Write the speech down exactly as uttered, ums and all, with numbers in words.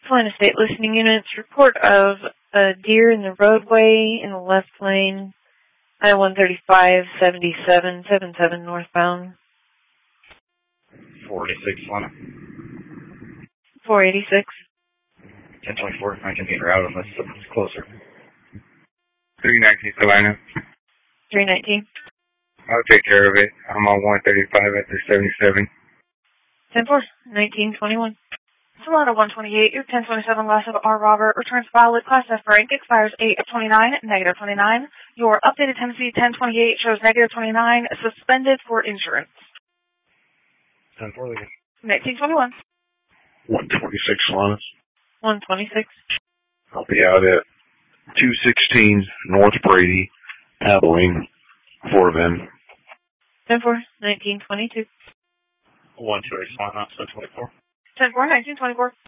Salina State Listening Units, report of a deer in the roadway in the left lane, I one thirty-five seventy-seven seventy-seven northbound. four eighty-six, Salina. four eighty-six. ten twenty-four, I can get her out unless something's closer. three nineteen, Salina. three nineteen. I'll take care of it. I'm on one thirty-five after seventy-seven. ten four, nineteen twenty-one. Salina one twenty-eight, your ten twenty-seven Glass of R. Robert returns valid Class F rank, expires eight twenty-nine, negative twenty-nine. Your updated Tennessee ten twenty-eight shows negative twenty-nine, suspended for insurance. ten four, leaving. nineteen twenty-one. one twenty-six, Salina. one twenty-six. I'll be out at two sixteen North Brady, Abilene, four of them. ten four, nineteen twenty-two. one two eight, Salina, ten twenty-four. ten four, nineteen twenty-four.